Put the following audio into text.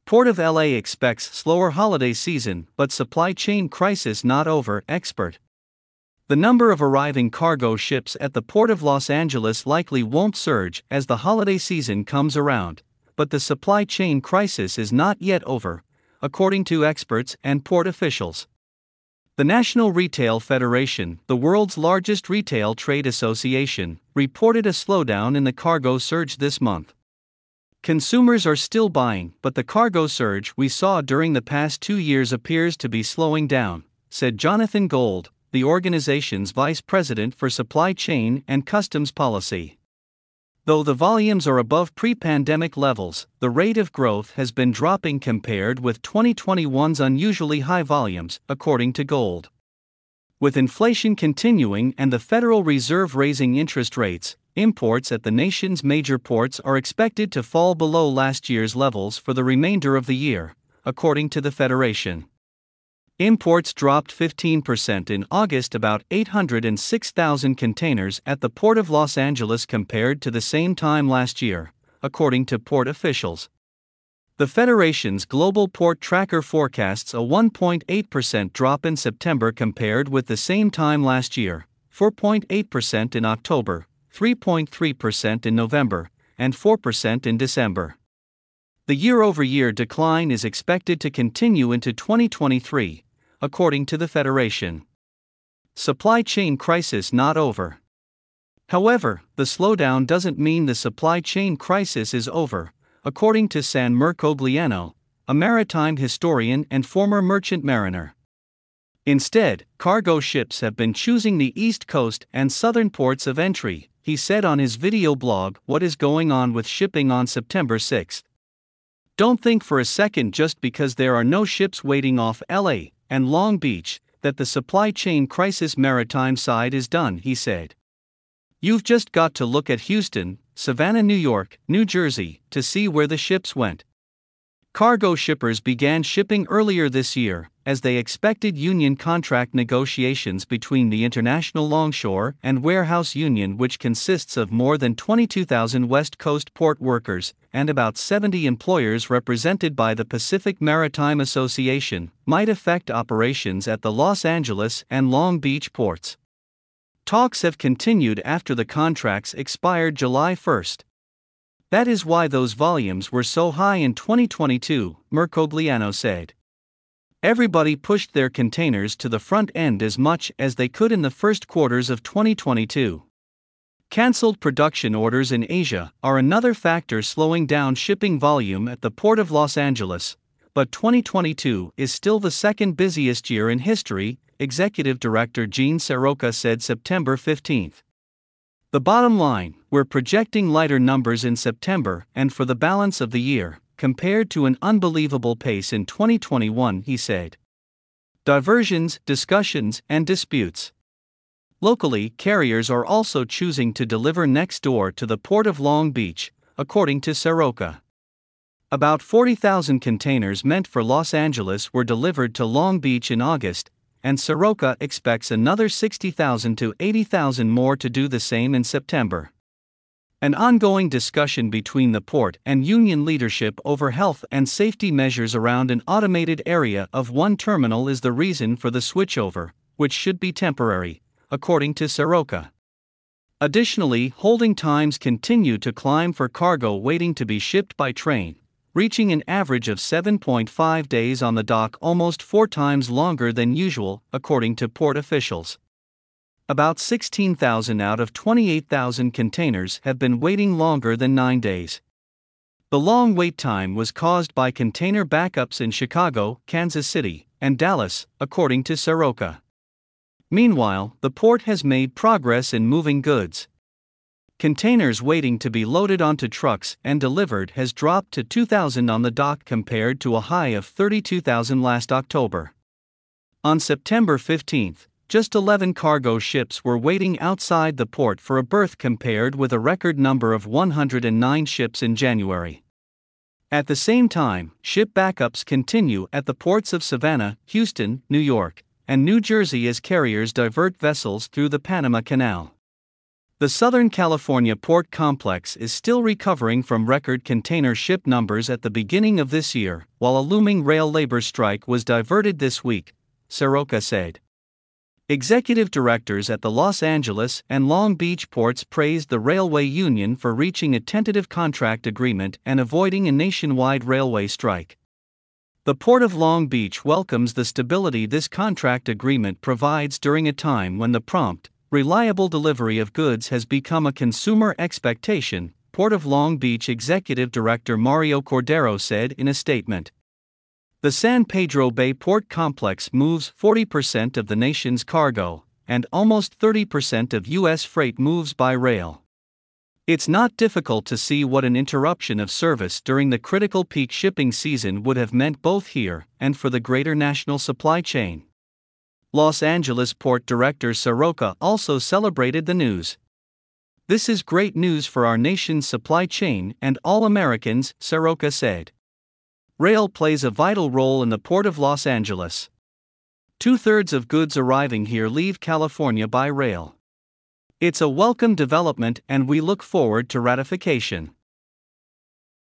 Port of LA expects slower holiday season but supply chain crisis not over, expert. The number of arriving cargo ships at the Port of Los Angeles likely won't surge as the holiday season comes around, but the supply chain crisis is not yet over, according to experts and port officials. The National Retail Federation, the world's largest retail trade association, reported a slowdown in the cargo surge this month. Consumers are still buying, but the cargo surge we saw during the past 2 years appears to be slowing down, said Jonathan Gold, the organization's vice president for supply chain and customs policy. Though the volumes are above pre-pandemic levels, the rate of growth has been dropping compared with 2021's unusually high volumes, according to Gold. With inflation continuing and the Federal Reserve raising interest rates, imports at the nation's major ports are expected to fall below last year's levels for the remainder of the year, according to the Federation. Imports dropped 15% in August, about 806,000 containers at the Port of Los Angeles compared to the same time last year, according to port officials. The Federation's Global Port Tracker forecasts a 1.8% drop in September compared with the same time last year, 4.8% in October, 3.3% in November, and 4% in December. The year-over-year decline is expected to continue into 2023, according to the Federation. Supply chain crisis not over. However, the slowdown doesn't mean the supply chain crisis is over, according to San Mercogliano, a maritime historian and former merchant mariner. Instead, cargo ships have been choosing the East Coast and southern ports of entry, he said on his video blog, What is Going On with Shipping on September 6. Don't think for a second just because there are no ships waiting off LA and Long Beach that the supply chain crisis maritime side is done, he said. You've just got to look at Houston, Savannah, New York, New Jersey, to see where the ships went. Cargo shippers began shipping earlier this year, as they expected union contract negotiations between the International Longshore and Warehouse Union, which consists of more than 22,000 West Coast port workers, and about 70 employers represented by the Pacific Maritime Association, might affect operations at the Los Angeles and Long Beach ports. Talks have continued after the contracts expired July 1. That is why those volumes were so high in 2022, Mercogliano said. Everybody pushed their containers to the front end as much as they could in the first quarters of 2022. Cancelled production orders in Asia are another factor slowing down shipping volume at the Port of Los Angeles, but 2022 is still the second busiest year in history, Executive Director Gene Seroka said September 15. The bottom line, we're projecting lighter numbers in September and for the balance of the year, compared to an unbelievable pace in 2021, he said. Diversions, discussions, and disputes. Locally, carriers are also choosing to deliver next door to the Port of Long Beach, according to Seroka. About 40,000 containers meant for Los Angeles were delivered to Long Beach in August, and Seroka expects another 60,000 to 80,000 more to do the same in September. An ongoing discussion between the port and union leadership over health and safety measures around an automated area of one terminal is the reason for the switchover, which should be temporary, according to Seroka. Additionally, holding times continue to climb for cargo waiting to be shipped by train, reaching an average of 7.5 days on the dock, almost 4 times longer than usual, according to port officials. About 16,000 out of 28,000 containers have been waiting longer than 9 days. The long wait time was caused by container backups in Chicago, Kansas City, and Dallas, according to Seroka. Meanwhile, the port has made progress in moving goods. Containers waiting to be loaded onto trucks and delivered has dropped to 2,000 on the dock compared to a high of 32,000 last October. On September 15, just 11 cargo ships were waiting outside the port for a berth compared with a record number of 109 ships in January. At the same time, ship backups continue at the ports of Savannah, Houston, New York, and New Jersey as carriers divert vessels through the Panama Canal. The Southern California port complex is still recovering from record container ship numbers at the beginning of this year, while a looming rail labor strike was diverted this week, Soroka said. Executive directors at the Los Angeles and Long Beach ports praised the railway union for reaching a tentative contract agreement and avoiding a nationwide railway strike. The Port of Long Beach welcomes the stability this contract agreement provides during a time when the prompt, reliable delivery of goods has become a consumer expectation, Port of Long Beach Executive Director Mario Cordero said in a statement. The San Pedro Bay Port Complex moves 40% of the nation's cargo, and almost 30% of U.S. freight moves by rail. It's not difficult to see what an interruption of service during the critical peak shipping season would have meant both here and for the greater national supply chain. Los Angeles Port Director Soroka also celebrated the news. "This is great news for our nation's supply chain and all Americans," Soroka said. Rail plays a vital role in the Port of Los Angeles. 2/3 of goods arriving here leave California by rail. It's a welcome development and we look forward to ratification.